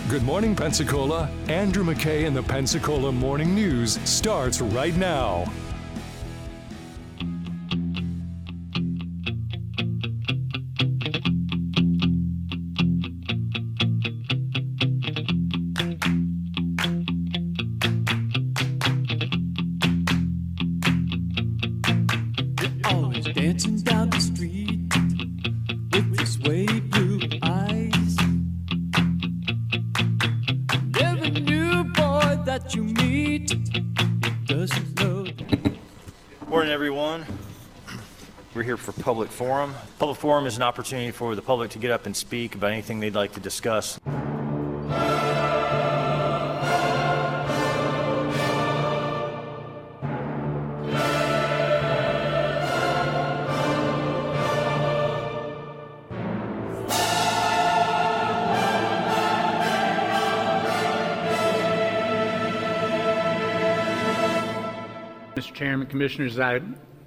Good morning, Pensacola. Andrew McKay in the Pensacola Morning News starts right now. Always dancing down the street with your sway blue eyes. Every new boy that you meet, it doesn't know. Morning, everyone. We're here for Public Forum. Public Forum is an opportunity for the public to get up and speak about anything they'd like to discuss. Mr. Chairman, Commissioners, I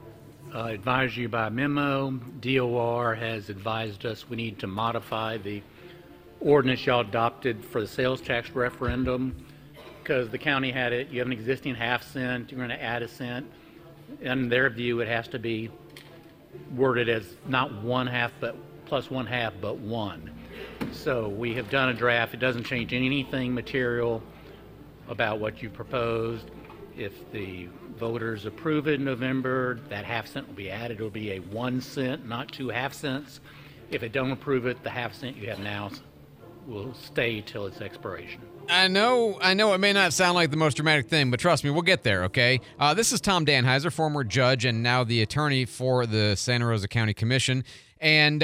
advise you by memo. DOR has advised us we need to modify the ordinance y'all adopted for the sales tax referendum because the county had it. You have an existing half cent. You're going to add a cent. In their view, it has to be worded as not 1/2, but plus 1/2, but 1. So we have done a draft. It doesn't change anything material about what you proposed. If the voters approve it in November, that half cent will be added. It will be a 1 cent, not 2 half cents. If it don't approve it, the half cent you have now will stay till its expiration. I know it may not sound like the most dramatic thing, but trust me, we'll get there, okay? This is Tom Danheiser, former judge and now the attorney for the Santa Rosa County Commission. And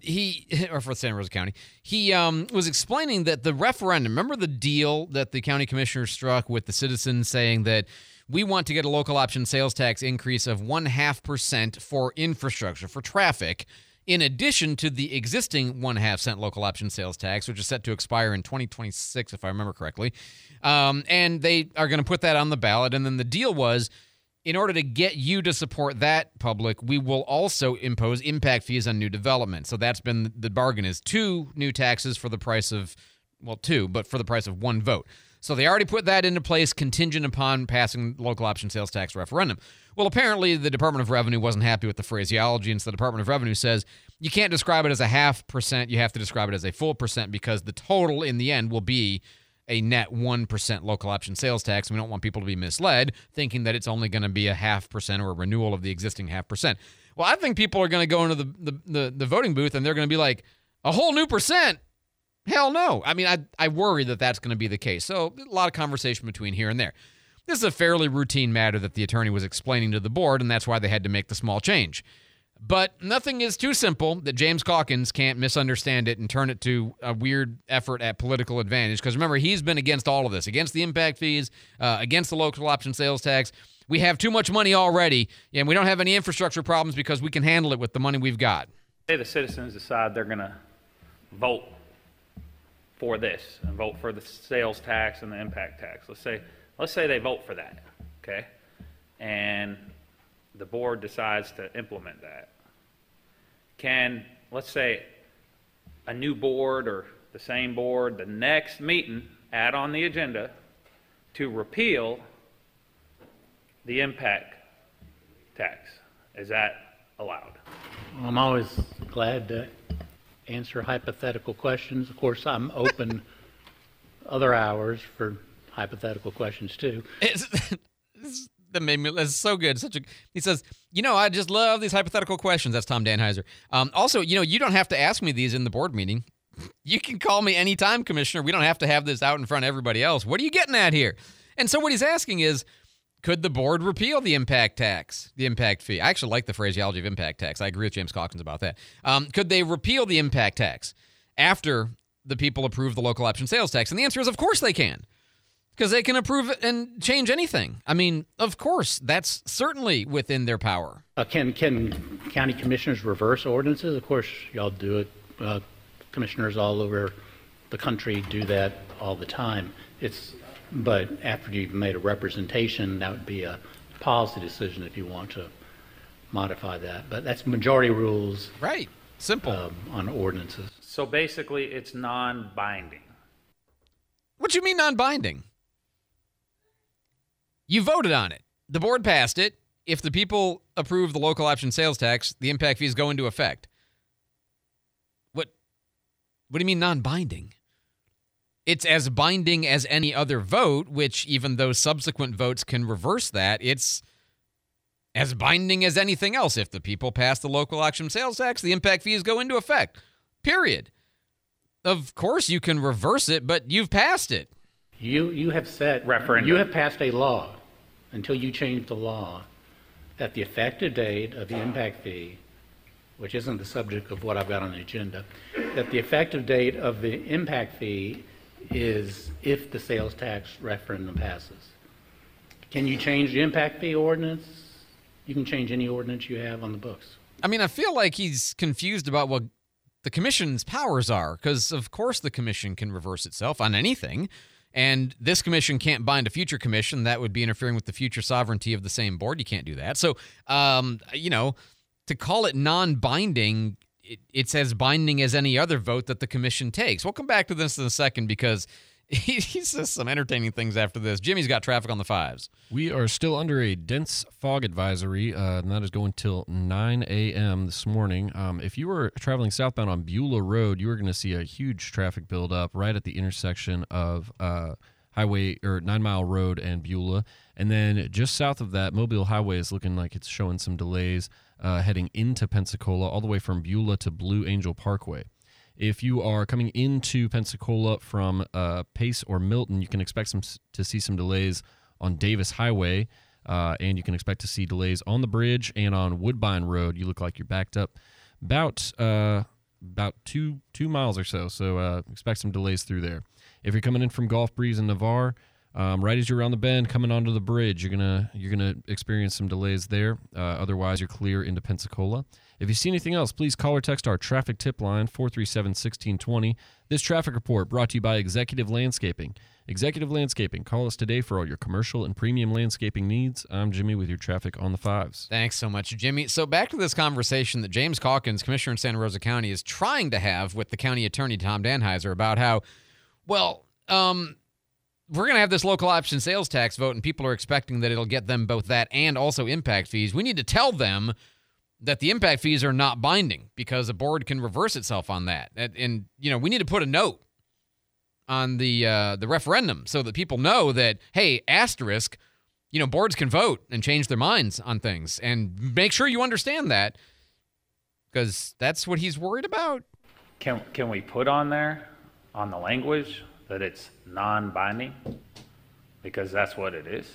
for Santa Rosa County, he was explaining that the referendum, remember the deal that the county commissioner struck with the citizens saying that we want to get a local option sales tax increase of 0.5% for infrastructure, for traffic, in addition to the existing 1/2 cent local option sales tax, which is set to expire in 2026, if I remember correctly. And they are going to put that on the ballot. And then the deal was, in order to get you to support that, public, we will also impose impact fees on new development. So that's been the bargain, is 2 new taxes for the price of, well, 2, but for the price of 1 vote. So they already put that into place contingent upon passing the local option sales tax referendum. Well, apparently the Department of Revenue wasn't happy with the phraseology, and so the Department of Revenue says you can't describe it as a 0.5%, you have to describe it as a full percent because the total in the end will be a net 1% local option sales tax. We don't want people to be misled, thinking that it's only going to be a 0.5% or a renewal of the existing 0.5%. Well, I think people are going to go into the voting booth and they're going to be like, a whole new percent? Hell no. I mean, I worry that that's going to be the case. So a lot of conversation between here and there. This is a fairly routine matter that the attorney was explaining to the board, and that's why they had to make the small change. But nothing is too simple that James Calkins can't misunderstand it and turn it to a weird effort at political advantage. Because remember, he's been against all of this, against the impact fees, against the local option sales tax. We have too much money already, and we don't have any infrastructure problems because we can handle it with the money we've got. Say the citizens decide they're going to vote for this and vote for the sales tax and the impact tax. Let's say they vote for that, okay? And the board decides to implement that. Can, let's say, a new board or the same board, the next meeting, add on the agenda to repeal the impact tax? Is that allowed? I'm always glad to answer hypothetical questions. Of course, I'm open other hours for hypothetical questions too. That made me, that's so good. He says, I just love these hypothetical questions. That's Tom Danheiser. Also, you don't have to ask me these in the board meeting. You can call me anytime, Commissioner. We don't have to have this out in front of everybody else. What are you getting at here? And so what he's asking is, could the board repeal the impact tax, the impact fee? I actually like the phraseology of impact tax. I agree with James Calkins about that. Could they repeal the impact tax after the people approve the local option sales tax? And the answer is, of course they can. Because they can approve it and change anything. I mean, of course, that's certainly within their power. Can county commissioners reverse ordinances? Of course, y'all do it. Commissioners all over the country do that all the time. But after you've made a representation, that would be a policy decision if you want to modify that. But that's majority rules. Right. Simple. On ordinances. So basically, it's non-binding. What you mean non-binding? You voted on it. The board passed it. If the people approve the local option sales tax, the impact fees go into effect. What do you mean non-binding? It's as binding as any other vote, which even though subsequent votes can reverse that, it's as binding as anything else. If the people pass the local option sales tax, the impact fees go into effect. Period. Of course you can reverse it, but you've passed it. You have said, Referendum. you have passed a law until you change the law that the effective date of the impact fee, which isn't the subject of what I've got on the agenda, that the effective date of the impact fee is if the sales tax referendum passes. Can you change the impact fee ordinance? You can change any ordinance you have on the books. I mean, I feel like he's confused about what the commission's powers are, because of course the commission can reverse itself on anything, and this commission can't bind a future commission. That would be interfering with the future sovereignty of the same board. You can't do that. So, to call it non-binding, it's as binding as any other vote that the commission takes. We'll come back to this in a second because he says some entertaining things after this. Jimmy's got traffic on the fives. We are still under a dense fog advisory, and that is going till 9 a.m. this morning. If you were traveling southbound on Beulah Road, you were going to see a huge traffic buildup right at the intersection of Highway or 9 Mile Road and Beulah. And then just south of that, Mobile Highway is looking like it's showing some delays heading into Pensacola, all the way from Beulah to Blue Angel Parkway. If you are coming into Pensacola from Pace or Milton, you can expect to see some delays on Davis Highway, and you can expect to see delays on the bridge and on Woodbine Road. You look like you're backed up about 2 miles or so, so expect some delays through there. If you're coming in from Gulf Breeze and Navarre, right as you're around the bend, coming onto the bridge, you're gonna experience some delays there. Otherwise, you're clear into Pensacola. If you see anything else, please call or text our traffic tip line, 437-1620. This traffic report brought to you by Executive Landscaping. Executive Landscaping. Call us today for all your commercial and premium landscaping needs. I'm Jimmy with your traffic on the fives. Thanks so much, Jimmy. So back to this conversation that James Calkins, Commissioner in Santa Rosa County, is trying to have with the county attorney, Tom Danheiser, about how, we're going to have this local option sales tax vote, and people are expecting that it'll get them both that and also impact fees. We need to tell them that the impact fees are not binding because a board can reverse itself on that. And we need to put a note on the referendum so that people know that, hey, asterisk, boards can vote and change their minds on things. And make sure you understand that because that's what he's worried about. Can we put on there, on the language, that it's non-binding? Because that's what it is.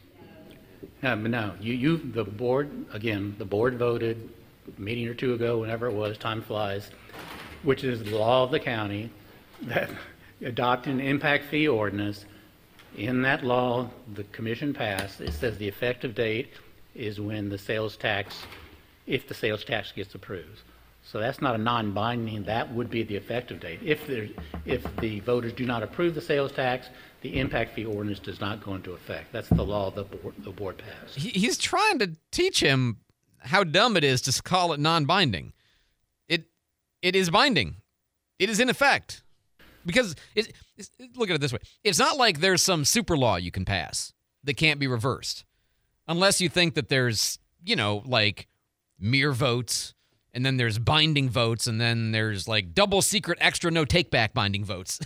No, the board voted a meeting or two ago, whenever it was, time flies, which is the law of the county, that adopting an impact fee ordinance. In that law, the commission passed, it says the effective date is when the sales tax, if the sales tax gets approved. So that's not a non-binding, that would be the effective date. If the voters do not approve the sales tax, the impact fee ordinance does not go into effect. That's the law the board passed. He's trying to teach him how dumb it is to call it non-binding. It is binding. It is in effect. Because, look at it this way. It's not like there's some super law you can pass that can't be reversed. Unless you think that there's, like mere votes, and then there's binding votes, and then there's like double secret extra no take back binding votes.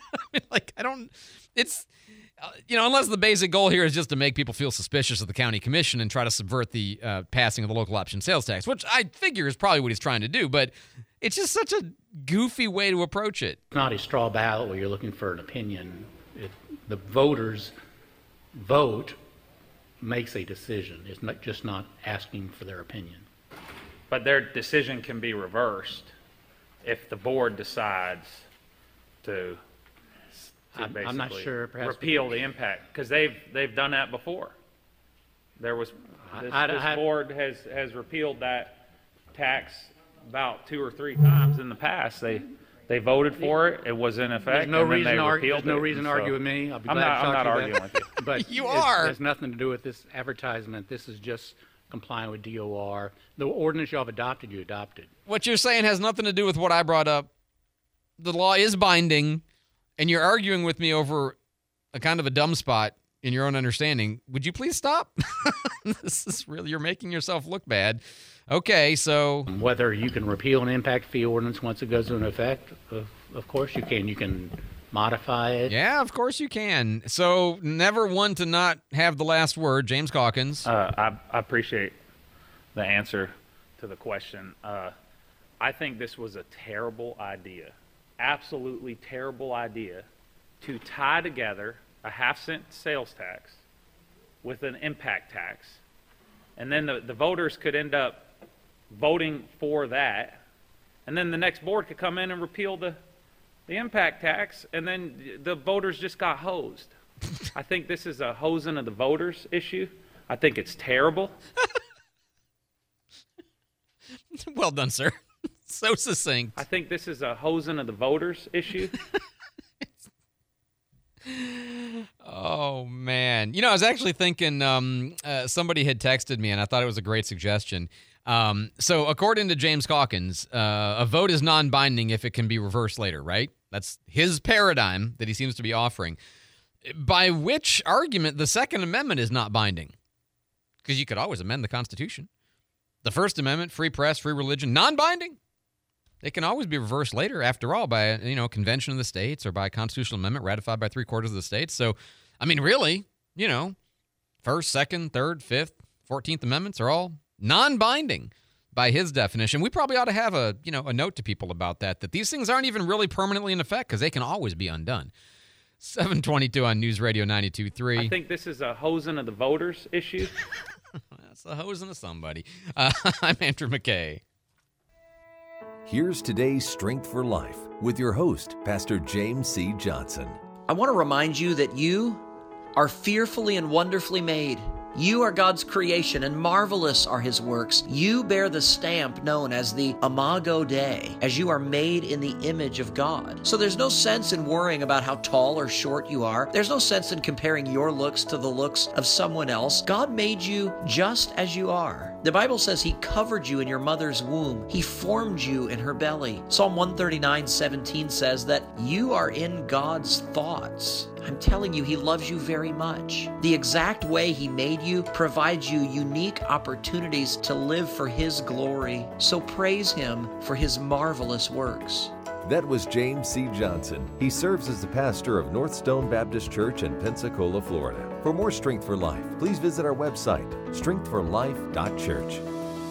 Unless the basic goal here is just to make people feel suspicious of the county commission and try to subvert the passing of the local option sales tax, which I figure is probably what he's trying to do, but it's just such a goofy way to approach it. It's not a straw ballot where you're looking for an opinion. The voters' vote makes a decision. It's not asking for their opinion. But their decision can be reversed if the board decides to basically I'm not sure, perhaps repeal the impact, because they've done that before. There was this board has repealed that tax about 2 or 3 times in the past. They voted for it. It was in effect. There's no and then reason they to argue. repealed There's no it, reason to argue with me. I'll be I'm glad not, to I'm talk not to you arguing with you. But You it are. has nothing to do with this advertisement. This is just complying with DOR. The ordinance y'all have adopted, you adopted. What you're saying has nothing to do with what I brought up. The law is binding, and you're arguing with me over a kind of a dumb spot in your own understanding. Would you please stop? This is really, you're making yourself look bad. Okay, so Whether you can repeal an impact fee ordinance once it goes into effect, of course you can. You can modify it. yeah, of course you can. So never one to not have the last word. James Calkins. I appreciate the answer to the question. I think this was a terrible idea, absolutely terrible idea, to tie together a half-cent sales tax with an impact tax. And then the voters could end up voting for that. And then the next board could come in and repeal the impact tax, and then the voters just got hosed. I think this is a hosing of the voters issue. I think it's terrible. Well done, sir. So succinct. I think this is a hosing of the voters issue. Oh, man. You know, I was actually thinking somebody had texted me, and I thought it was a great suggestion. So according to James Calkins, a vote is non-binding if it can be reversed later, right? That's his paradigm that he seems to be offering. By which argument the Second Amendment is not binding? Because you could always amend the Constitution. The First Amendment, free press, free religion, non-binding. It can always be reversed later, after all, by a convention of the states or by a constitutional amendment ratified by 3/4 of the states. So, I mean, really, First, Second, Third, Fifth, 14th Amendments are all non-binding by his definition. We probably ought to have a note to people about that these things aren't even really permanently in effect because they can always be undone. 722 on News Radio 92.3. I think this is a hosing of the voters issue. That's a hosing of somebody. I'm Andrew McKay. Here's today's Strength for Life with your host, Pastor James C. Johnson. I want to remind you that you are fearfully and wonderfully made. You are God's creation, and marvelous are His works. You bear the stamp known as the Imago Dei, as you are made in the image of God. So there's no sense in worrying about how tall or short you are. There's no sense in comparing your looks to the looks of someone else. God made you just as you are. The Bible says He covered you in your mother's womb. He formed you in her belly. Psalm 139:17 says that you are in God's thoughts. I'm telling you, He loves you very much. The exact way He made you provides you unique opportunities to live for His glory. So praise Him for His marvelous works. That was James C. Johnson. He serves as the pastor of North Stone Baptist Church in Pensacola, Florida. For more Strength for Life, please visit our website, strengthforlife.church.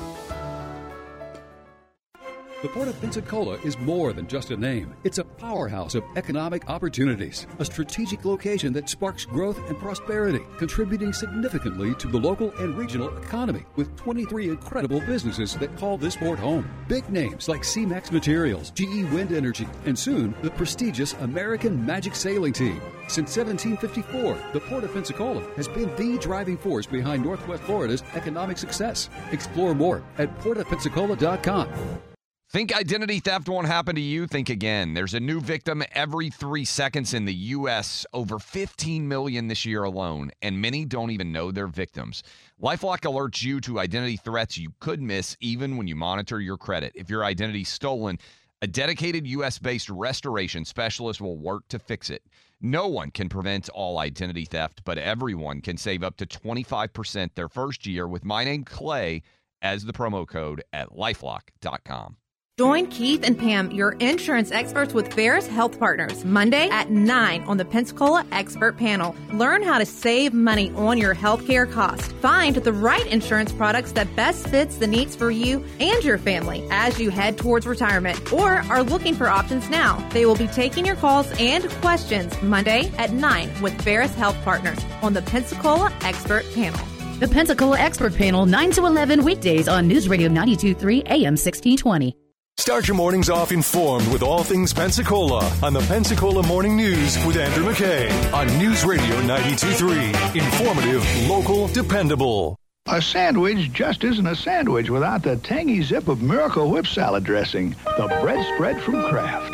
The Port of Pensacola is more than just a name. It's a powerhouse of economic opportunities, a strategic location that sparks growth and prosperity, contributing significantly to the local and regional economy, with 23 incredible businesses that call this port home. Big names like C-Max Materials, GE Wind Energy, and soon the prestigious American Magic Sailing Team. Since 1754, the Port of Pensacola has been the driving force behind Northwest Florida's economic success. Explore more at portofpensacola.com. Think identity theft won't happen to you? Think again. There's a new victim every 3 seconds in the U.S., over 15 million this year alone, and many don't even know they're victims. LifeLock alerts you to identity threats you could miss even when you monitor your credit. If your identity's stolen, a dedicated U.S.-based restoration specialist will work to fix it. No one can prevent all identity theft, but everyone can save up to 25% their first year with my name, Clay, as the promo code at LifeLock.com. Join Keith and Pam, your insurance experts with Ferris Health Partners, Monday at 9 on the Pensacola Expert Panel. Learn how to save money on your healthcare costs. Find the right insurance products that best fits the needs for you and your family as you head towards retirement or are looking for options now. They will be taking your calls and questions Monday at 9 with Ferris Health Partners on the Pensacola Expert Panel. The Pensacola Expert Panel, 9 to 11 weekdays on News Radio 92.3 AM 1620. Start your mornings off informed with all things Pensacola on the Pensacola Morning News with Andrew McKay on News Radio 92.3. Informative, local, dependable. A sandwich just isn't a sandwich without the tangy zip of Miracle Whip salad dressing, the bread spread from Kraft.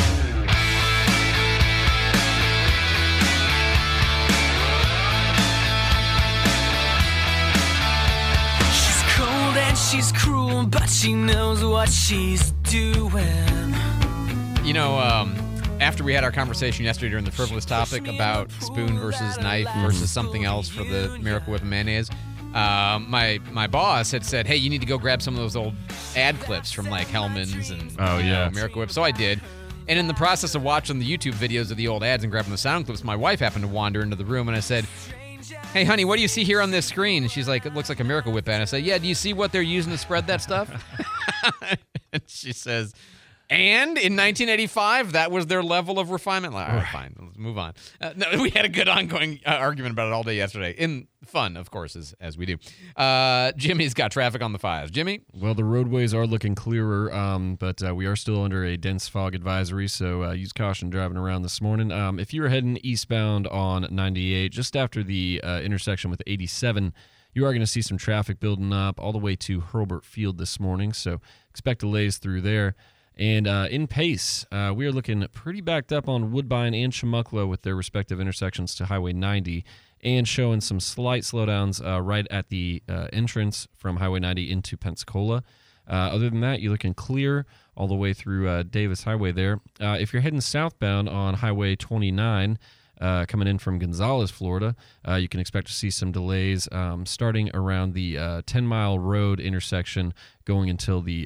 She's cruel, but she knows what she's doing. after we had our conversation yesterday during the frivolous topic about spoon versus knife versus something else for the Miracle Whip and mayonnaise, my boss had said, hey, you need to go grab some of those old ad clips from like Hellman's and you know, Miracle Whip. So I did. And in the process of watching the YouTube videos of the old ads and grabbing the sound clips, my wife happened to wander into the room, and I said, hey, honey, what do you see here on this screen? And she's like, it looks like a Miracle Whip ad. I said, yeah, do you see what they're using to spread that stuff? And she says, and in 1985, that was their level of refinement. All right, fine, let's move on. No, we had a good ongoing argument about it all day yesterday. In fun, of course, as we do. Jimmy's got traffic on the 5s. Jimmy? Well, the roadways are looking clearer, but we are still under a dense fog advisory, so use caution driving around this morning. If you're heading eastbound on 98, just after the intersection with 87, you are going to see some traffic building up all the way to Hurlburt Field this morning, so expect delays through there. And in Pace, we are looking pretty backed up on Woodbine and Chumuckla with their respective intersections to Highway 90, and showing some slight slowdowns right at the entrance from Highway 90 into Pensacola. Other than that, you're looking clear all the way through Davis Highway there. If you're heading southbound on Highway 29, coming in from Gonzales, Florida, you can expect to see some delays starting around the 10-mile road intersection going until the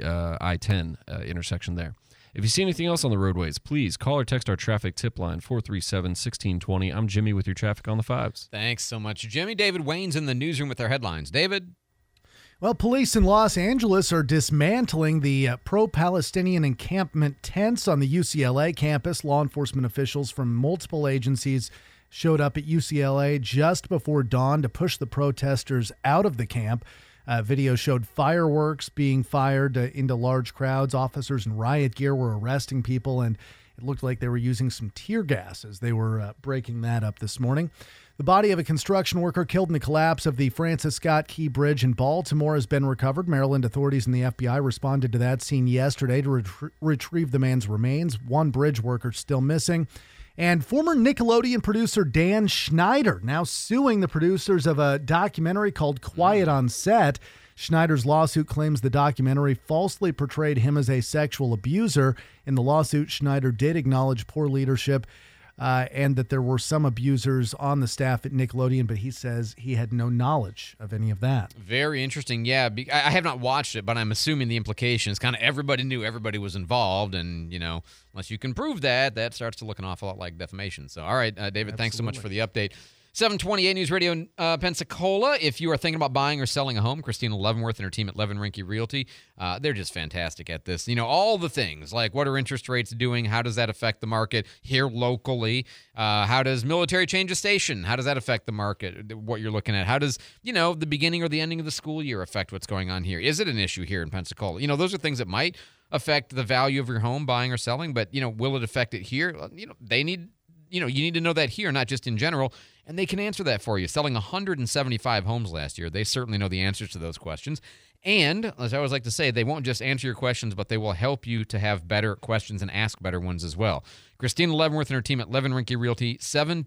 I-10 intersection there. If you see anything else on the roadways, please call or text our traffic tip line, 437-1620. I'm Jimmy with your traffic on the 5s. Thanks so much, Jimmy. David Wayne's in the newsroom with our headlines. David? Well, police in Los Angeles are dismantling the pro-Palestinian encampment tents on the UCLA campus. Law enforcement officials from multiple agencies showed up at UCLA just before dawn to push the protesters out of the camp. Video showed fireworks being fired into large crowds. Officers in riot gear were arresting people, and it looked like they were using some tear gas as they were breaking that up this morning. The body of a construction worker killed in the collapse of the Francis Scott Key Bridge in Baltimore has been recovered. Maryland authorities and the FBI responded to that scene yesterday to retrieve the man's remains. One bridge worker still missing. And former Nickelodeon producer Dan Schneider now suing the producers of a documentary called Quiet on Set. Schneider's lawsuit claims the documentary falsely portrayed him as a sexual abuser. In the lawsuit, Schneider did acknowledge poor leadership and that there were some abusers on the staff at Nickelodeon, but he says he had no knowledge of any of that. Very interesting. Yeah, I have not watched it, but I'm assuming the implication is kind of everybody knew everybody was involved, and, you know, unless you can prove that, that starts to look an awful lot like defamation. So, all right, David, Absolutely. Thanks so much for the update. 728 News Radio Pensacola. If you are thinking about buying or selling a home, Christina Leavenworth and her team at Levin Rinke Realty, they're just fantastic at this. You know, all the things, like what are interest rates doing? How does that affect the market here locally? How does military change a station? How does that affect the market, what you're looking at? How does, you know, the beginning or the ending of the school year affect what's going on here? Is it an issue here in Pensacola? You know, those are things that might affect the value of your home, buying or selling, but, you know, will it affect it here? You know, you need to know that here, not just in general, and they can answer that for you. Selling 175 homes last year, they certainly know the answers to those questions. And, as I always like to say, they won't just answer your questions, but they will help you to have better questions and ask better ones as well. Christina Leavenworth and her team at Levin Rinke Realty,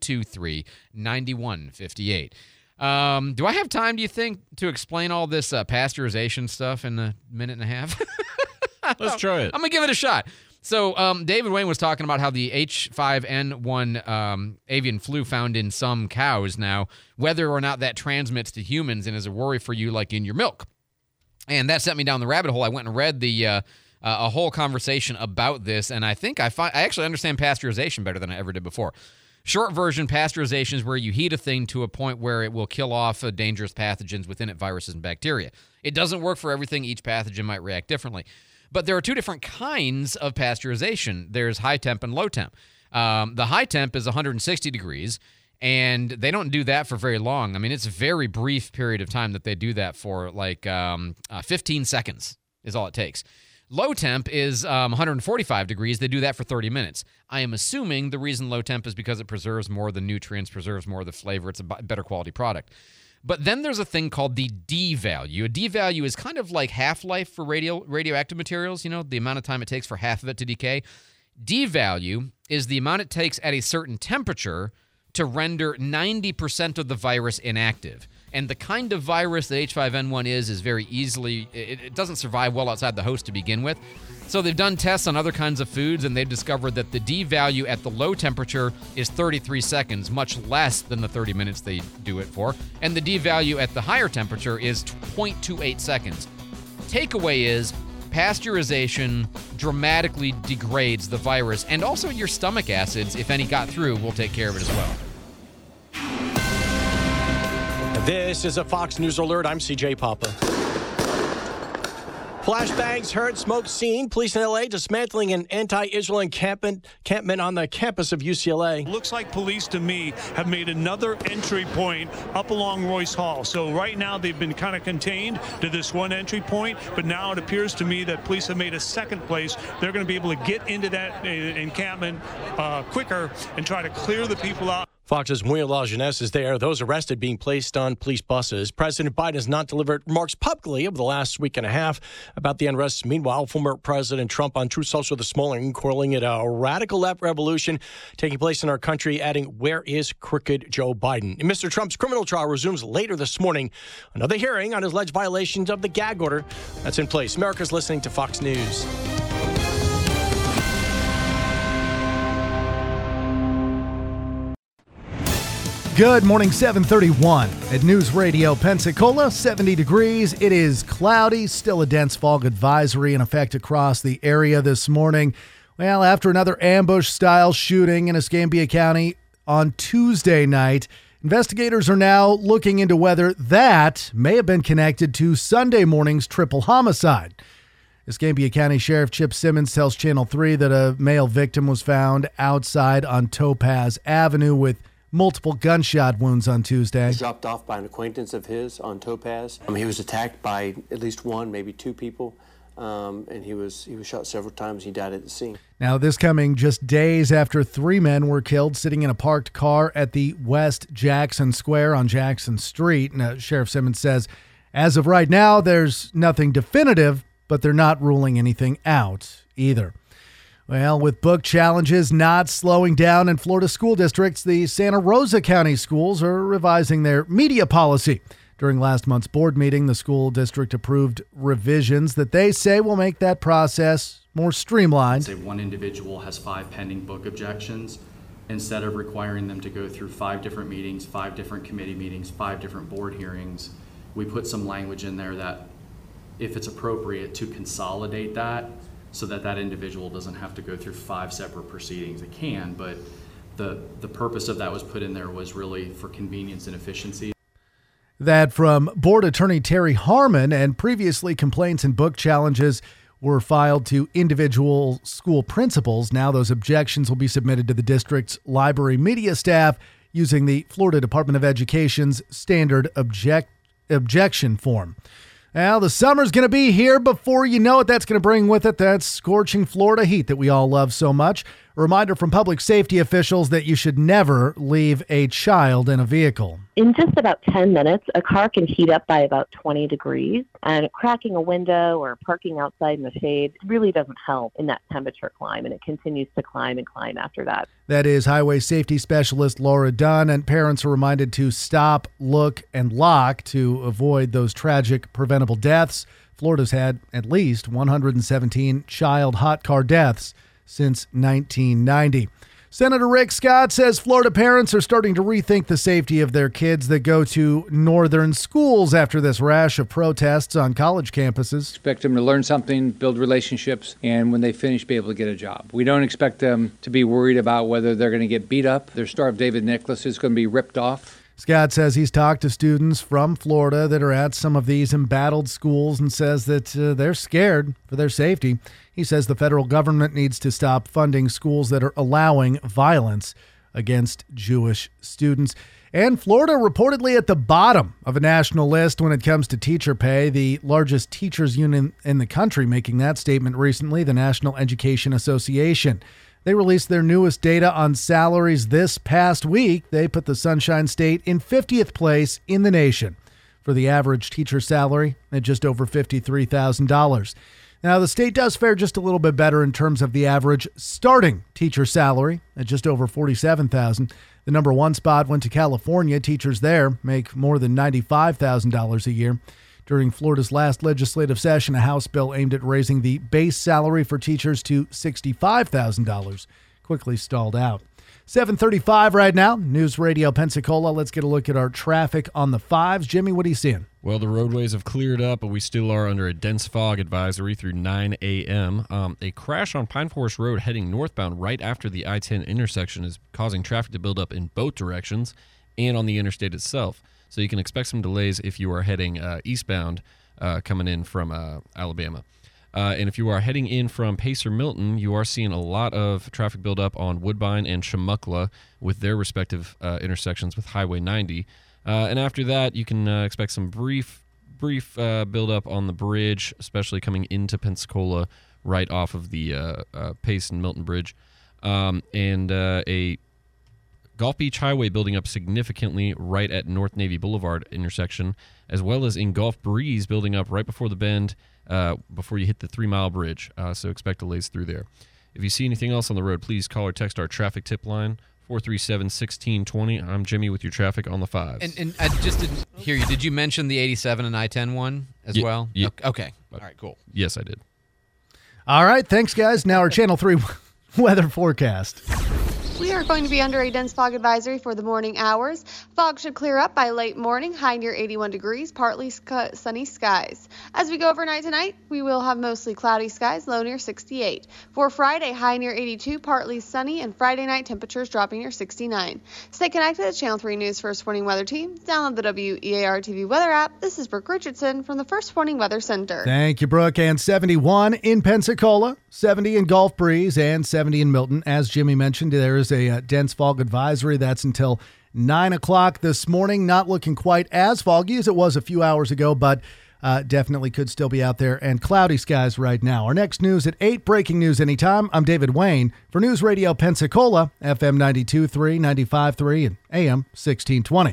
723-9158. Do I have time, do you think, to explain all this pasteurization stuff in a minute and a half? Let's try it. I'm going to give it a shot. So David Wayne was talking about how the H5N1 avian flu found in some cows now, whether or not that transmits to humans and is a worry for you, like in your milk. And that sent me down the rabbit hole. I went and read a whole conversation about this, and I think I actually understand pasteurization better than I ever did before. Short version, pasteurization is where you heat a thing to a point where it will kill off dangerous pathogens within it, viruses and bacteria. It doesn't work for everything. Each pathogen might react differently. But there are two different kinds of pasteurization. There's high temp and low temp. The high temp is 160 degrees, and they don't do that for very long. I mean, it's a very brief period of time that they do that for, like 15 seconds is all it takes. Low temp is 145 degrees. They do that for 30 minutes. I am assuming the reason low temp is because it preserves more of the nutrients, preserves more of the flavor. It's a better quality product. But then there's a thing called the D value. A D value is kind of like half-life for radioactive materials, you know, the amount of time it takes for half of it to decay. D value is the amount it takes at a certain temperature to render 90% of the virus inactive. And the kind of virus that H5N1 is very easily, it doesn't survive well outside the host to begin with. So they've done tests on other kinds of foods, and they've discovered that the D value at the low temperature is 33 seconds, much less than the 30 minutes they do it for. And the D value at the higher temperature is 0.28 seconds. Takeaway is pasteurization dramatically degrades the virus, and also your stomach acids, if any got through, will take care of it as well. This is a Fox News Alert. I'm CJ Papa. Flashbangs heard, smoke seen. Police in L.A. dismantling an anti-Israel encampment on the campus of UCLA. Looks like police to me have made another entry point up along Royce Hall. So right now they've been kind of contained to this one entry point, but now it appears to me that police have made a second place. They're going to be able to get into that encampment quicker and try to clear the people out. Fox's Muir LaJeunesse is there. Those arrested being placed on police buses. President Biden has not delivered remarks publicly over the last week and a half about the unrest. Meanwhile, former President Trump on Truth Social this morning calling it a radical left revolution taking place in our country, adding, "Where is crooked Joe Biden?" And Mr. Trump's criminal trial resumes later this morning. Another hearing on his alleged violations of the gag order that's in place. America's listening to Fox News. Good morning, 7:31 at News Radio Pensacola, 70 degrees. It is cloudy, still a dense fog advisory in effect across the area this morning. Well, after another ambush-style shooting in Escambia County on Tuesday night, investigators are now looking into whether that may have been connected to Sunday morning's triple homicide. Escambia County Sheriff Chip Simmons tells Channel 3 that a male victim was found outside on Topaz Avenue with multiple gunshot wounds on Tuesday. He was dropped off by an acquaintance of his on Topaz. He was attacked by at least one, maybe two people, and he was shot several times. He died at the scene. Now, this coming just days after 3 men were killed sitting in a parked car at the West Jackson Square on Jackson Street. Now, Sheriff Simmons says, as of right now, there's nothing definitive, but they're not ruling anything out either. Well, with book challenges not slowing down in Florida school districts, the Santa Rosa County schools are revising their media policy. During last month's board meeting, the school district approved revisions that they say will make that process more streamlined. Say one individual has 5 pending book objections. Instead of requiring them to go through 5 different meetings, 5 different committee meetings, 5 different board hearings, we put some language in there that, if it's appropriate, to consolidate that, so that that individual doesn't have to go through 5 separate proceedings. It can, but the purpose of that was put in there was really for convenience and efficiency. That from Board Attorney Terry Harmon, and previously complaints and book challenges were filed to individual school principals. Now those objections will be submitted to the district's library media staff using the Florida Department of Education's standard objection form. Well, the summer's going to be here before you know it. That's going to bring with it that scorching Florida heat that we all love so much. A reminder from public safety officials that you should never leave a child in a vehicle. In just about 10 minutes, a car can heat up by about 20 degrees, and cracking a window or parking outside in the shade really doesn't help in that temperature climb, and it continues to climb and climb after that. That is Highway Safety Specialist Laura Dunn, and parents are reminded to stop, look, and lock to avoid those tragic preventable deaths. Florida's had at least 117 child hot car deaths since 1990. Senator Rick Scott says Florida parents are starting to rethink the safety of their kids that go to northern schools after this rash of protests on college campuses. Expect them to learn something, build relationships, and when they finish, be able to get a job. We don't expect them to be worried about whether they're going to get beat up. Their star of David Nicholas is going to be ripped off. Scott says he's talked to students from Florida that are at some of these embattled schools and says that they're scared for their safety. He says the federal government needs to stop funding schools that are allowing violence against Jewish students. And Florida reportedly at the bottom of a national list when it comes to teacher pay, the largest teachers union in the country making that statement recently, the National Education Association. They released their newest data on salaries this past week. They put the Sunshine State in 50th place in the nation for the average teacher salary at just over $53,000. Now, the state does fare just a little bit better in terms of the average starting teacher salary at just over $47,000. The number one spot went to California. Teachers there make more than $95,000 a year. During Florida's last legislative session, a House bill aimed at raising the base salary for teachers to $65,000 quickly stalled out. 7:35 right now. News Radio Pensacola. Let's get a look at our traffic on the 5s. Jimmy, what are you seeing? Well, the roadways have cleared up, but we still are under a dense fog advisory through 9 a.m. A crash on Pine Forest Road heading northbound right after the I-10 intersection is causing traffic to build up in both directions and on the interstate itself. So you can expect some delays if you are heading eastbound coming in from Alabama. And if you are heading in from Pacer Milton, you are seeing a lot of traffic build up on Woodbine and Chumuckla with their respective intersections with Highway 90. And after that, you can expect some brief build up on the bridge, especially coming into Pensacola right off of the Pace and Milton Bridge. And a Gulf Beach Highway building up significantly right at North Navy Boulevard intersection, as well as in Gulf Breeze building up right before the bend before you hit the 3 Mile Bridge. So expect delays through there. If you see anything else on the road, please call or text our traffic tip line, 437-1620. I'm Jimmy with your traffic on the 5s. And I just didn't hear you. Did you mention the 87 and I-10 one as well? Yeah. Okay. All right, cool. Yes, I did. All right, thanks, guys. Now our Channel 3 weather forecast. We are going to be under a dense fog advisory for the morning hours. Fog should clear up by late morning, high near 81 degrees, partly sunny skies. As we go overnight tonight, we will have mostly cloudy skies, low near 68. For Friday, high near 82, partly sunny, and Friday night temperatures dropping near 69. Stay connected to Channel 3 News First Warning Weather Team. Download the WEAR TV weather app. This is Brooke Richardson from the First Warning Weather Center. Thank you, Brooke. And 71 in Pensacola, 70 in Gulf Breeze, and 70 in Milton. As Jimmy mentioned, there is a dense fog advisory. That's until 9 o'clock this morning. Not looking quite as foggy as it was a few hours ago, but definitely could still be out there, and cloudy skies right now. Our next news at 8, breaking news anytime. I'm David Wayne for News Radio Pensacola, FM 92.3, 95.3, and AM 1620.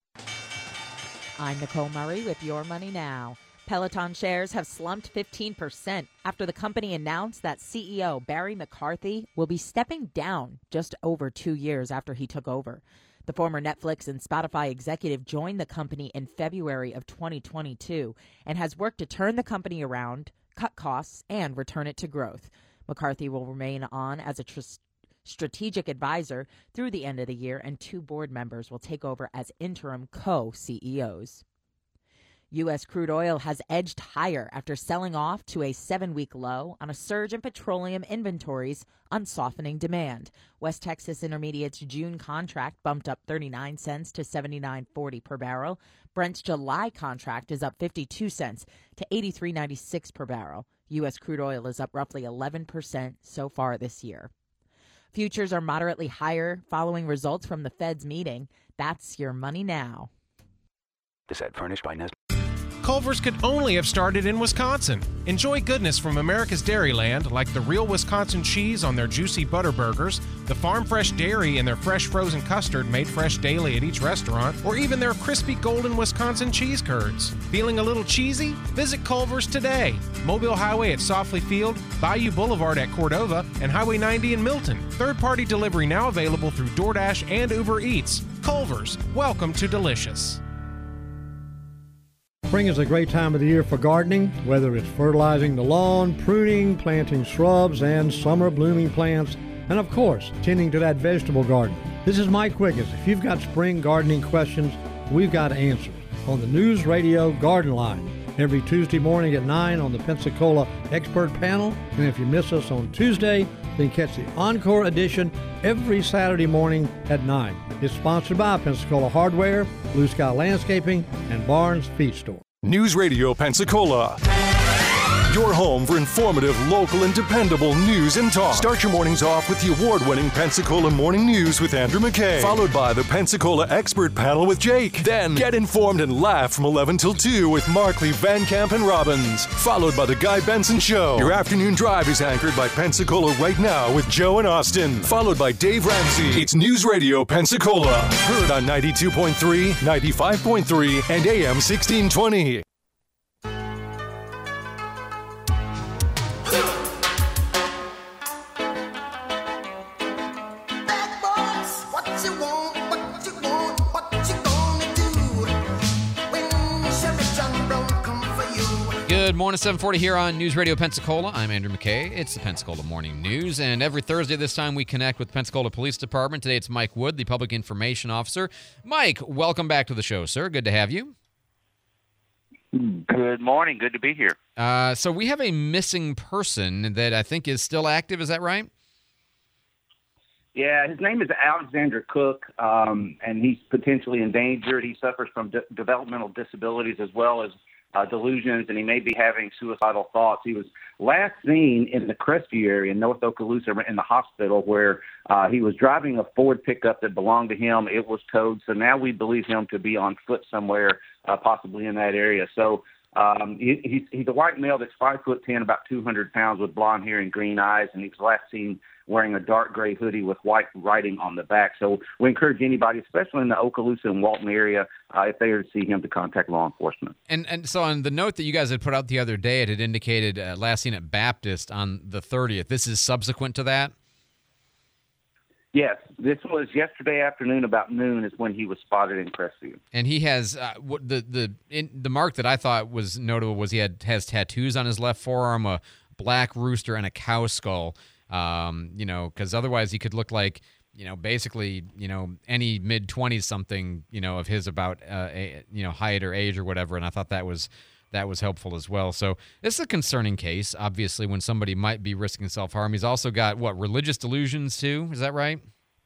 I'm Nicole Murray with Your Money Now. Peloton shares have slumped 15% after the company announced that CEO Barry McCarthy will be stepping down just over 2 years after he took over. The former Netflix and Spotify executive joined the company in February of 2022 and has worked to turn the company around, cut costs, and return it to growth. McCarthy will remain on as a strategic advisor through the end of the year, and 2 board members will take over as interim co-CEOs. U.S. crude oil has edged higher after selling off to a 7-week low on a surge in petroleum inventories on softening demand. West Texas Intermediate's June contract bumped up 39 cents to $79.40 per barrel. Brent's July contract is up 52 cents to $83.96 per barrel. U.S. crude oil is up roughly 11% so far this year. Futures are moderately higher following results from the Fed's meeting. That's Your Money Now. This ad furnished by Nestle. Culver's could only have started in Wisconsin. Enjoy goodness from America's Dairyland, like the real Wisconsin cheese on their juicy butter burgers, the farm fresh dairy in their fresh frozen custard made fresh daily at each restaurant, or even their crispy golden Wisconsin cheese curds. Feeling a little cheesy? Visit Culver's today. Mobile Highway at Softly Field, Bayou Boulevard at Cordova, and Highway 90 in Milton. Third-party delivery now available through DoorDash and Uber Eats. Culver's, welcome to delicious. Spring is a great time of the year for gardening, whether it's fertilizing the lawn, pruning, planting shrubs and summer blooming plants, and of course, tending to that vegetable garden. This is Mike Quiggins. If you've got spring gardening questions, we've got answers on the News Radio Garden Line every Tuesday morning at 9 on the Pensacola Expert Panel. And if you miss us on Tuesday, then catch the Encore edition every Saturday morning at 9. It's sponsored by Pensacola Hardware, Blue Sky Landscaping, and Barnes Feed Store. News Radio Pensacola. Your home for informative, local, and dependable news and talk. Start your mornings off with the award-winning Pensacola Morning News with Andrew McKay, followed by the Pensacola Expert Panel with Jake. Then get informed and laugh from 11 till 2 with Markley, Van Camp, and Robbins, followed by the Guy Benson Show. Your afternoon drive is anchored by Pensacola Right Now with Joe and Austin, followed by Dave Ramsey. It's News Radio Pensacola, heard on 92.3, 95.3, and AM 1620. What you want? Good morning, 740 here on News Radio Pensacola. I'm Andrew McKay. It's the Pensacola Morning News, and every Thursday this time we connect with Pensacola Police Department. Today it's Mike Wood, the Public Information Officer. Mike, welcome back to the show, sir. Good to have you. Good morning. Good to be here. So we have a missing person that I think is still active. Is that right? Yeah, his name is Alexander Cook, and he's potentially endangered. He suffers from developmental disabilities as well as delusions, and he may be having suicidal thoughts. He was last seen in the Crestview area in North Okaloosa in the hospital where he was driving a Ford pickup that belonged to him. It was towed, so now we believe him to be on foot somewhere, possibly in that area. So he's a white male that's 5'10", about 200 pounds, with blonde hair and green eyes, and he was last seen wearing a dark gray hoodie with white writing on the back. So we encourage anybody, especially in the Okaloosa and Walton area, if they are to see him, to contact law enforcement. And so on the note that you guys had put out the other day, it had indicated last seen at Baptist on the 30th. This is subsequent to that? Yes, this was yesterday afternoon about noon is when he was spotted in Crestview. And he has the mark that I thought was notable was he has tattoos on his left forearm, a black rooster, and a cow skull. Because otherwise he could look like, basically, any mid-20s something, of his about, height or age or whatever. And I thought that was helpful as well. So this is a concerning case, obviously, when somebody might be risking self-harm. He's also got, religious delusions too? Is that right?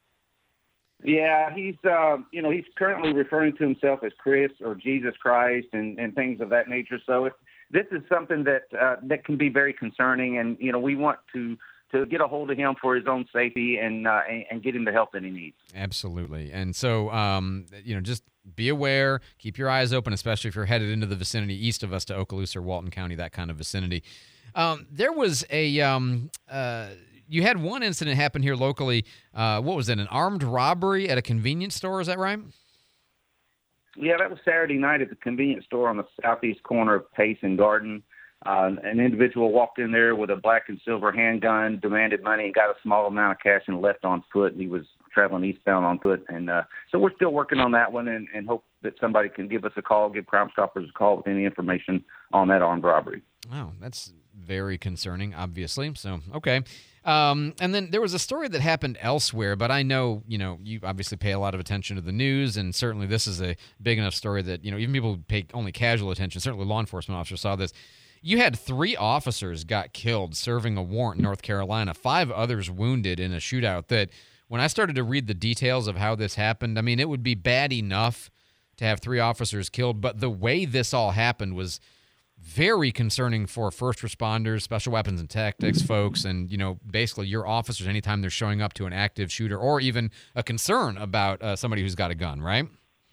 Yeah, he's currently referring to himself as Chris or Jesus Christ and things of that nature. So this is something that can be very concerning, and, we want to get a hold of him for his own safety and get him the help that he needs. Absolutely. And so, just be aware, keep your eyes open, especially if you're headed into the vicinity east of us to Okaloosa or Walton County, that kind of vicinity. There was you had one incident happen here locally. What was it, an armed robbery at a convenience store? Is that right? Yeah, that was Saturday night at the convenience store on the southeast corner of Pace and Garden. An individual walked in there with a black and silver handgun, demanded money, and got a small amount of cash and left on foot. He was traveling eastbound on foot. And so we're still working on that one and hope that somebody can give us a call, give Crime Stoppers a call with any information on that armed robbery. Oh, that's very concerning, obviously. So, okay. And then there was a story that happened elsewhere, but I know, you obviously pay a lot of attention to the news, and certainly this is a big enough story that, even people who pay only casual attention, certainly law enforcement officers saw this. You had 3 officers got killed serving a warrant in North Carolina, 5 others wounded in a shootout that when I started to read the details of how this happened, I mean, it would be bad enough to have 3 officers killed, but the way this all happened was very concerning for first responders, special weapons and tactics folks, and, basically your officers anytime they're showing up to an active shooter or even a concern about somebody who's got a gun, right?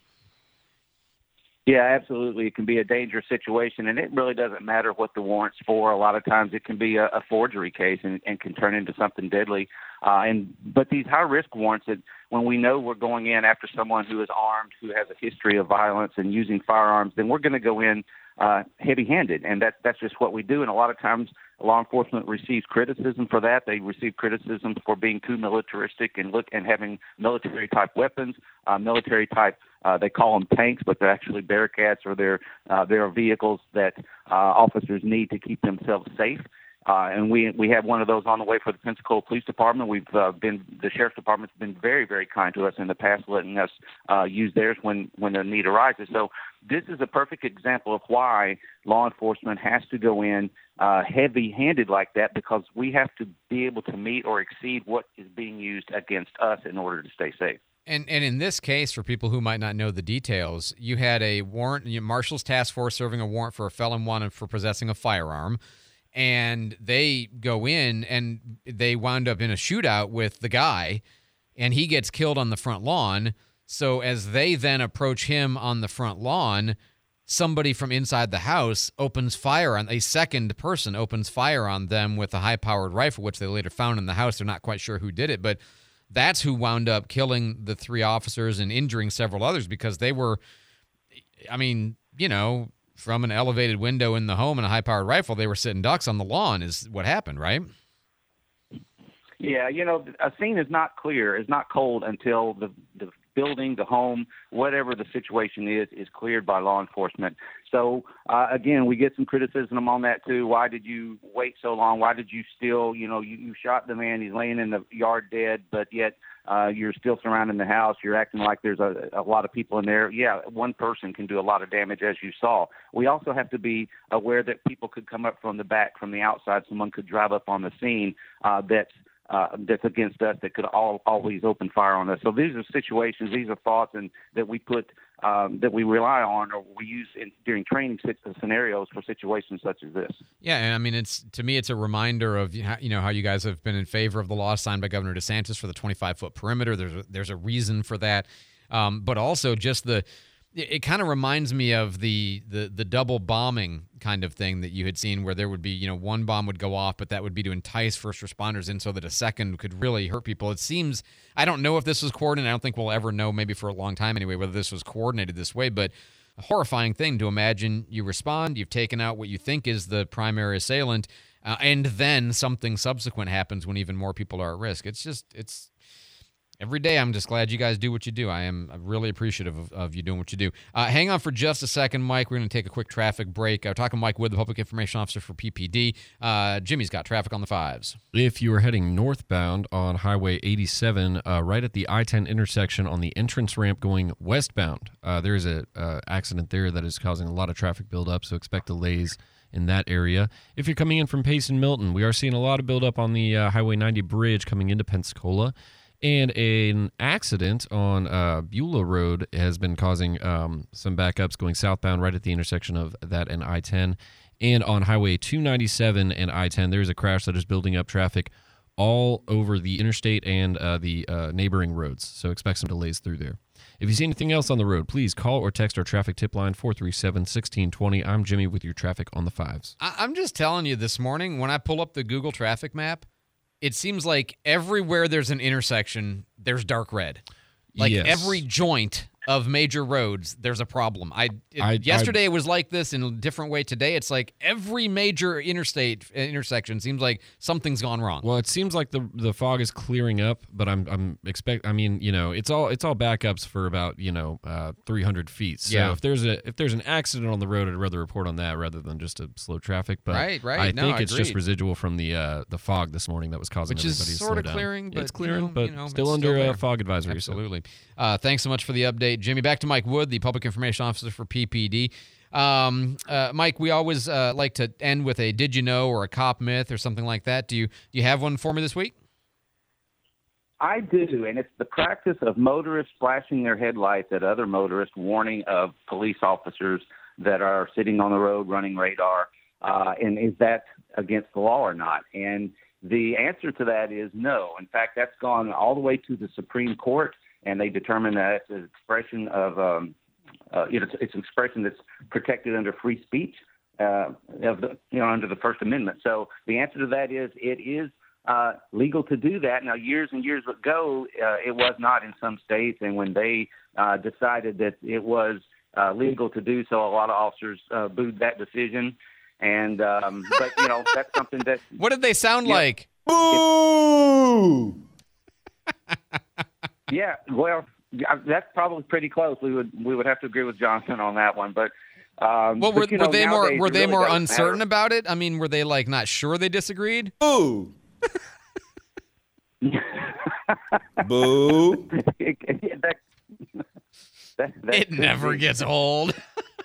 Yeah, absolutely. It can be a dangerous situation, and it really doesn't matter what the warrant's for. A lot of times it can be a forgery case and can turn into something deadly. But these high-risk warrants, that when we know we're going in after someone who is armed, who has a history of violence and using firearms, then we're going to go in heavy-handed, and that's just what we do. And a lot of times law enforcement receives criticism for that. They receive criticism for being too militaristic and having military-type weapons, military-type. They call them tanks, but they're actually Bearcats, or they're vehicles that officers need to keep themselves safe. And we have one of those on the way for the Pensacola Police Department. The Sheriff's Department's been very, very kind to us in the past, letting us use theirs when the need arises. So this is a perfect example of why law enforcement has to go in heavy-handed like that, because we have to be able to meet or exceed what is being used against us in order to stay safe. And in this case, for people who might not know the details, you had a warrant, Marshall's Task Force serving a warrant for a felon wanted for possessing a firearm, and they go in and they wound up in a shootout with the guy, and he gets killed on the front lawn. So as they then approach him on the front lawn, somebody from inside the house opens fire on a second person, opens fire on them with a high-powered rifle, which they later found in the house. They're not quite sure who did it, but that's who wound up killing the 3 officers and injuring several others, because they were, from an elevated window in the home and a high-powered rifle, they were sitting ducks on the lawn is what happened, right? Yeah, a scene is not clear, is not cold until the building, the home, whatever the situation is cleared by law enforcement. So, again, we get some criticism on that, too. Why did you wait so long? Why did you still, you shot the man, he's laying in the yard dead, but yet you're still surrounding the house. You're acting like there's a lot of people in there. Yeah, one person can do a lot of damage, as you saw. We also have to be aware that people could come up from the back, from the outside. Someone could drive up on the scene that's against us, that could always open fire on us. So these are situations, these are thoughts, and that we put that we rely on or we use during training scenarios for situations such as this. Yeah, and I mean, to me, it's a reminder of how you guys have been in favor of the law signed by Governor DeSantis for the 25-foot perimeter. There's a reason for that, but also just it kind of reminds me of the double bombing kind of thing that you had seen, where there would be, one bomb would go off, but that would be to entice first responders in so that a second could really hurt people. It seems, I don't know if this was coordinated. I don't think we'll ever know, maybe for a long time anyway, whether this was coordinated this way, but a horrifying thing to imagine. You respond, you've taken out what you think is the primary assailant, and then something subsequent happens when even more people are at risk. It's every day, I'm just glad you guys do what you do. I am really appreciative of you doing what you do. Hang on for just a second, Mike. We're going to take a quick traffic break. We're talking Mike Wood, the Public Information Officer for PPD. Jimmy's got traffic on the 5s. If you are heading northbound on Highway 87, right at the I-10 intersection on the entrance ramp going westbound, there is an accident there that is causing a lot of traffic buildup, so expect delays in that area. If you're coming in from Payson Milton, we are seeing a lot of buildup on the Highway 90 bridge coming into Pensacola. And an accident on Beulah Road has been causing some backups going southbound right at the intersection of that and I-10. And on Highway 297 and I-10, there's a crash that is building up traffic all over the interstate and the neighboring roads. So expect some delays through there. If you see anything else on the road, please call or text our traffic tip line, 437-1620. I'm Jimmy with your traffic on the 5s. I'm just telling you, this morning, when I pull up the Google traffic map, it seems like everywhere there's an intersection, there's dark red. Like Yes. every joint of major roads, there's a problem. Yesterday it was like this in a different way. Today it's like every major intersection seems like something's gone wrong. Well, it seems like the fog is clearing up, but it's all backups for about 300 feet. So Yeah. if there's an accident on the road, I'd rather report on that rather than just a slow traffic. But Right. I No, think I it's just agreed. residual from the fog this morning that was causing Which is everybody to sort slow of down. clearing, but it's clearing, but still it's under still there. a fog advisory. so. Absolutely. Thanks so much for the update, Jimmy. Back to Mike Wood, the Public Information Officer for PPD. Mike, we always like to end with a did you know or a cop myth or something like that. Do you have one for me this week? I do, and it's the practice of motorists flashing their headlights at other motorists, warning of police officers that are sitting on the road running radar. And is that against the law or not? And the answer to that is no. In fact, that's gone all the way to the Supreme Court, and they determined that it's an expression of it's an expression that's protected under free speech under the First Amendment. So the answer to that is it is legal to do that. Now, years and years ago, it was not in some states, and when they decided that it was legal to do so, a lot of officers booed that decision. And but that's something that. What did they sound like? Boo! Yeah, well, that's probably pretty close. We would have to agree with Johnson on that one, but. Were they more uncertain about it? I mean, were they like not sure they disagreed? Boo! Boo! It never gets old.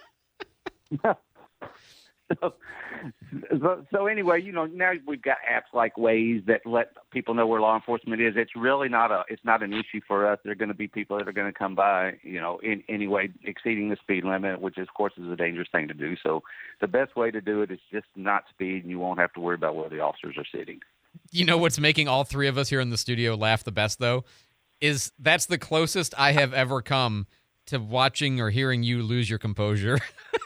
So anyway, now we've got apps like Waze that let people know where law enforcement is. It's really not an issue for us. There are going to be people that are going to come by, in any way exceeding the speed limit, which of course is a dangerous thing to do. So the best way to do it is just not speed, and you won't have to worry about where the officers are sitting. You know what's making all three of us here in the studio laugh the best, though, is that's the closest I have ever come to watching or hearing you lose your composure.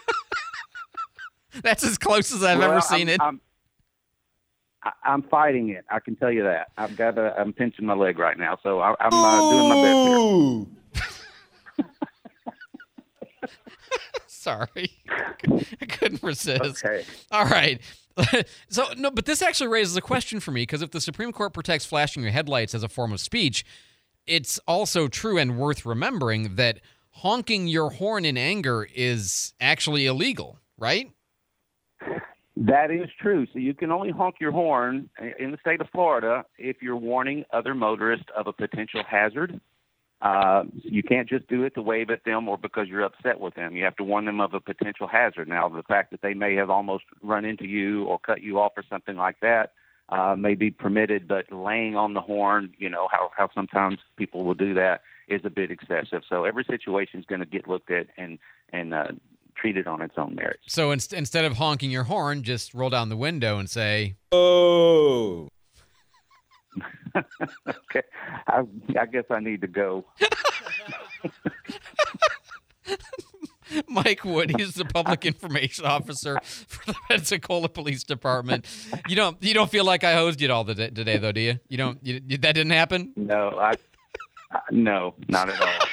That's as close as I've ever seen it. I'm fighting it. I can tell you that. I'm pinching my leg right now, so I'm doing my best here. Sorry. I couldn't resist. Okay. All right. So, no, but this actually raises a question for me, because if the Supreme Court protects flashing your headlights as a form of speech, it's also true and worth remembering that honking your horn in anger is actually illegal, right? That is true. So you can only honk your horn in the state of Florida if you're warning other motorists of a potential hazard. You can't just do it to wave at them or because you're upset with them. You have to warn them of a potential hazard. Now, the fact that they may have almost run into you or cut you off or something like that may be permitted, but laying on the horn, how sometimes people will do that, is a bit excessive. So every situation is going to get looked at and treated on its own merits. So instead of honking your horn, just roll down the window and say, "Oh." Okay, I guess I need to go. Mike Wood, he's the public information officer for the Pensacola Police Department. You don't feel like I hosed you all today, though, do you? That didn't happen? No, no, not at all.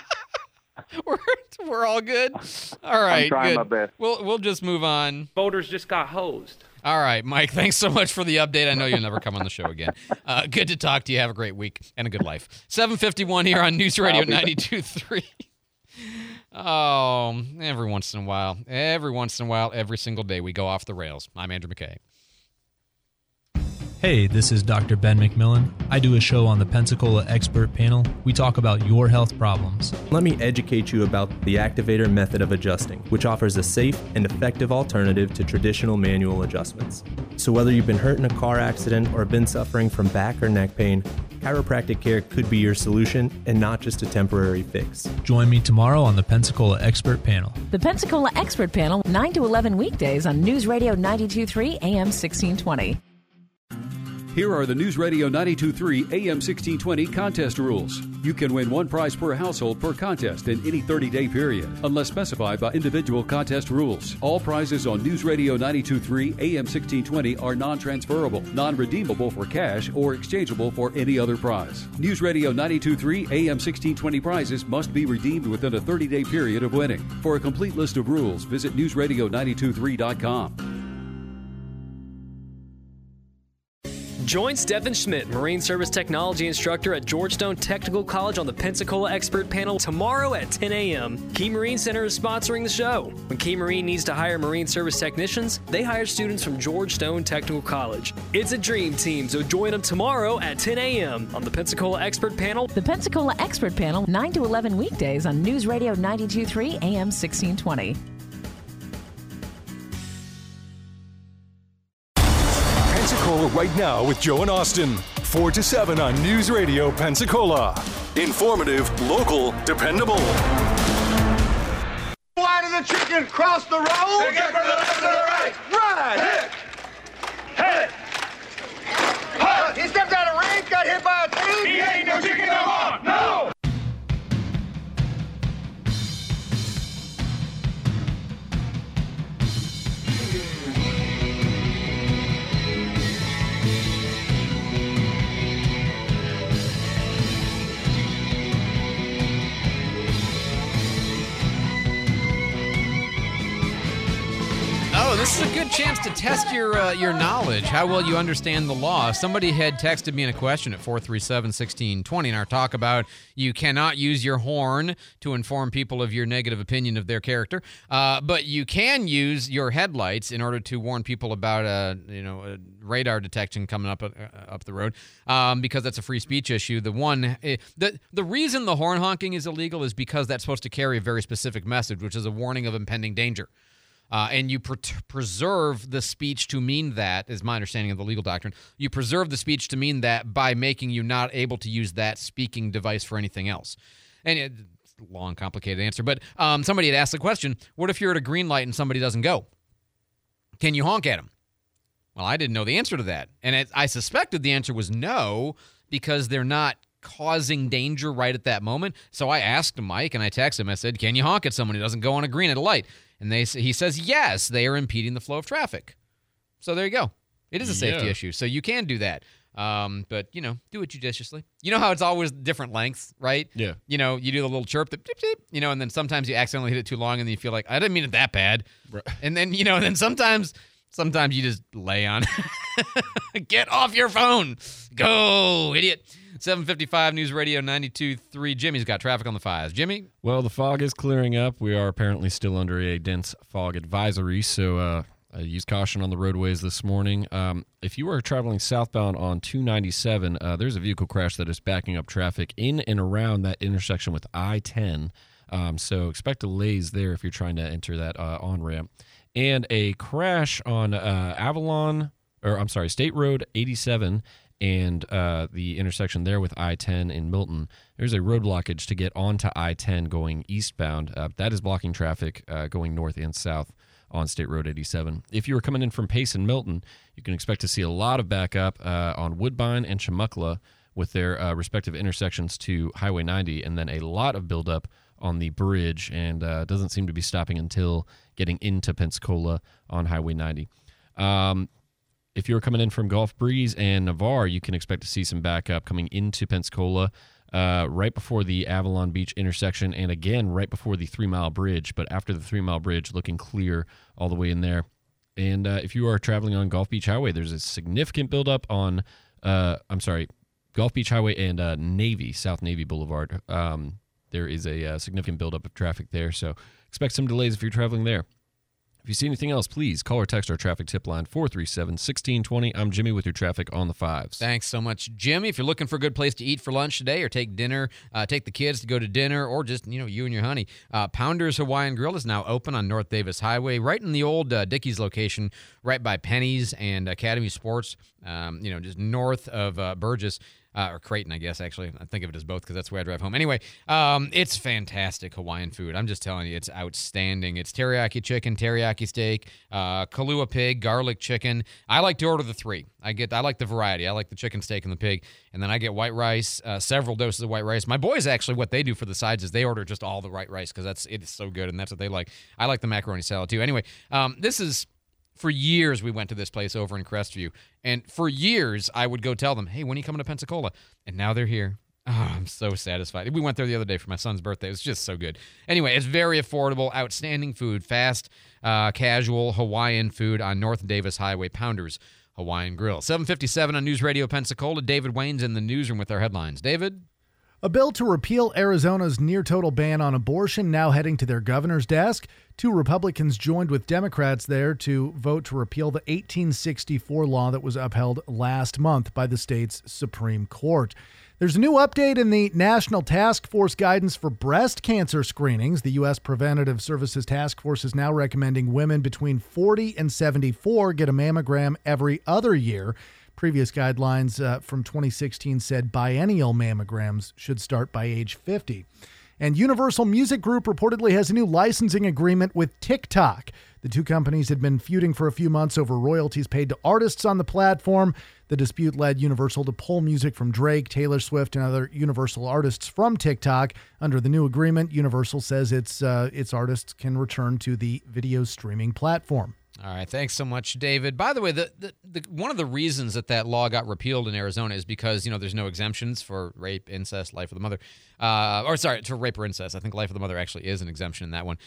We're all good. All right, I'm trying good. my best. We'll just move on. Voters just got hosed. All right, Mike, thanks so much for the update. I know you'll never come on the show again. Good to talk to you. Have a great week and a good life. 7:51 here on News Radio 92.3. Oh, every once in a while, every single day, we go off the rails. I'm Andrew McKay. Hey, this is Dr. Ben McMillan. I do a show on the Pensacola Expert Panel. We talk about your health problems. Let me educate you about the Activator method of adjusting, which offers a safe and effective alternative to traditional manual adjustments. So whether you've been hurt in a car accident or been suffering from back or neck pain, chiropractic care could be your solution and not just a temporary fix. Join me tomorrow on the Pensacola Expert Panel. The Pensacola Expert Panel, 9 to 11 weekdays on News Radio 92.3 AM 1620. Here are the News Radio 92.3 AM 1620 contest rules. You can win one prize per household per contest in any 30-day period, unless specified by individual contest rules. All prizes on News Radio 92.3 AM 1620 are non-transferable, non-redeemable for cash, or exchangeable for any other prize. News Radio 92.3 AM 1620 prizes must be redeemed within a 30-day period of winning. For a complete list of rules, visit newsradio923.com. Join Stephen Schmidt, Marine Service Technology Instructor at Georgetown Technical College on the Pensacola Expert Panel tomorrow at 10 a.m. Key Marine Center is sponsoring the show. When Key Marine needs to hire Marine Service technicians, they hire students from Georgetown Technical College. It's a dream team, so join them tomorrow at 10 a.m. on the Pensacola Expert Panel. The Pensacola Expert Panel, 9 to 11 weekdays on News Radio 92.3 AM 1620. Pensacola right now with Joe and Austin. 4 to 7 on News Radio Pensacola. Informative, local, dependable. Why did the chicken cross the road? They get from the left to the right. Right. Hit. Hit. Huh. He stepped out of range, got hit by a team. He ain't no chicken no more. No. Oh, this is a good chance to test your knowledge, how well you understand the law. Somebody had texted me in a question at 437-1620 in our talk about you cannot use your horn to inform people of your negative opinion of their character, but you can use your headlights in order to warn people about a radar detection coming up the road, because that's a free speech issue. The reason the horn honking is illegal is because that's supposed to carry a very specific message, which is a warning of impending danger. And you preserve the speech to mean that, is my understanding of the legal doctrine. You preserve the speech to mean that by making you not able to use that speaking device for anything else. And it's a long, complicated answer. But somebody had asked the question, what if you're at a green light and somebody doesn't go? Can you honk at them? Well, I didn't know the answer to that. And I suspected the answer was no, because they're not causing danger right at that moment. So I asked Mike and I texted him. I said, can you honk at someone who doesn't go on a green at a light? And he says, yes, they are impeding the flow of traffic. So there you go. It is a safety issue. So you can do that. But, do it judiciously. You know how it's always different lengths, right? Yeah. You do the little chirp, the beep, beep, and then sometimes you accidentally hit it too long and then you feel like, I didn't mean it that bad. Right. And then, then sometimes you just lay on it. Get off your phone. Go, idiot. 7:55 News Radio 92.3. Jimmy's got traffic on the 5s. Jimmy? Well, the fog is clearing up. We are apparently still under a dense fog advisory, so use caution on the roadways this morning. If you are traveling southbound on 297, there's a vehicle crash that is backing up traffic in and around that intersection with I-10. So expect delays there if you're trying to enter that on-ramp. And a crash on State Road 87 and the intersection there with I-10 in Milton. There's a road blockage to get onto I-10 going eastbound. That is blocking traffic going north and south on State Road 87. If you were coming in from Pace and Milton, you can expect to see a lot of backup on Woodbine and Chumuckla with their respective intersections to Highway 90, and then a lot of buildup on the bridge, and doesn't seem to be stopping until getting into Pensacola on Highway 90. If you're coming in from Gulf Breeze and Navarre, you can expect to see some backup coming into Pensacola right before the Avalon Beach intersection, and again right before the 3 Mile Bridge, but after the 3 Mile Bridge, looking clear all the way in there. And if you are traveling on Gulf Beach Highway, there's a significant buildup on, Gulf Beach Highway and South Navy Boulevard. There is a significant buildup of traffic there, so expect some delays if you're traveling there. If you see anything else, please call or text our traffic tip line, 437-1620. I'm Jimmy with your traffic on the 5s. Thanks so much, Jimmy. If you're looking for a good place to eat for lunch today or take dinner, take the kids to go to dinner, or just, you and your honey, Pounders Hawaiian Grill is now open on North Davis Highway, right in the old Dickies location, right by Penny's and Academy Sports, just north of Burgess. Or Creighton, I guess, actually. I think of it as both because that's where I drive home. Anyway, it's fantastic Hawaiian food. I'm just telling you, it's outstanding. It's teriyaki chicken, teriyaki steak, Kahlua pig, garlic chicken. I like to order the 3. I like the variety. I like the chicken, steak, and the pig. And then I get white rice, several doses of white rice. My boys, actually, what they do for the sides is they order just all the white rice because it is so good, and that's what they like. I like the macaroni salad, too. Anyway, this is... For years, we went to this place over in Crestview, and for years, I would go tell them, hey, when are you coming to Pensacola? And now they're here. Oh, I'm so satisfied. We went there the other day for my son's birthday. It was just so good. Anyway, it's very affordable, outstanding food, fast, casual Hawaiian food on North Davis Highway, Pounders Hawaiian Grill. 7:57 on News Radio Pensacola. David Wayne's in the newsroom with our headlines. David? A bill to repeal Arizona's near-total ban on abortion now heading to their governor's desk. 2 Republicans joined with Democrats there to vote to repeal the 1864 law that was upheld last month by the state's Supreme Court. There's a new update in the National Task Force guidance for breast cancer screenings. The U.S. Preventative Services Task Force is now recommending women between 40 and 74 get a mammogram every other year. Previous guidelines from 2016 said biennial mammograms should start by age 50. And Universal Music Group reportedly has a new licensing agreement with TikTok. The 2 companies had been feuding for a few months over royalties paid to artists on the platform. The dispute led Universal to pull music from Drake, Taylor Swift, and other Universal artists from TikTok. Under the new agreement, Universal says its artists can return to the video streaming platform. All right, thanks so much, David. By the way, the one of the reasons that law got repealed in Arizona is because, there's no exemptions for rape, incest, life of the mother. To rape or incest. I think life of the mother actually is an exemption in that one.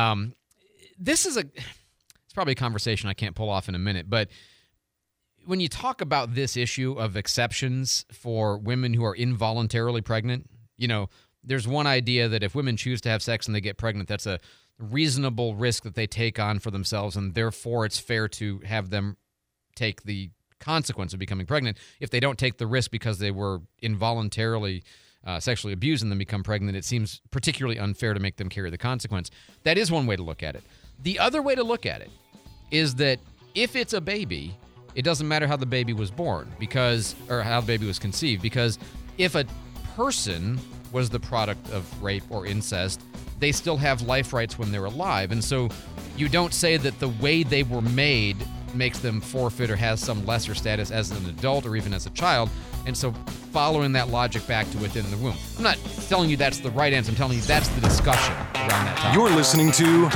It's probably a conversation I can't pull off in a minute, but when you talk about this issue of exceptions for women who are involuntarily pregnant, there's one idea that if women choose to have sex and they get pregnant, that's a reasonable risk that they take on for themselves, and therefore it's fair to have them take the consequence of becoming pregnant. If they don't take the risk because they were involuntarily sexually abused and then become pregnant, it seems particularly unfair to make them carry the consequence. That is one way to look at it. The other way to look at it is that if it's a baby, it doesn't matter how the baby was born or how the baby was conceived, because if a person was the product of rape or incest, they still have life rights when they're alive. And so you don't say that the way they were made makes them forfeit or has some lesser status as an adult or even as a child. And so following that logic back to within the womb. I'm not telling you that's the right answer. I'm telling you that's the discussion around that topic. You're listening to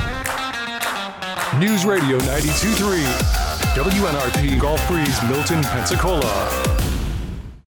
News Radio 92.3, WNRP Gulf Breeze, Milton, Pensacola.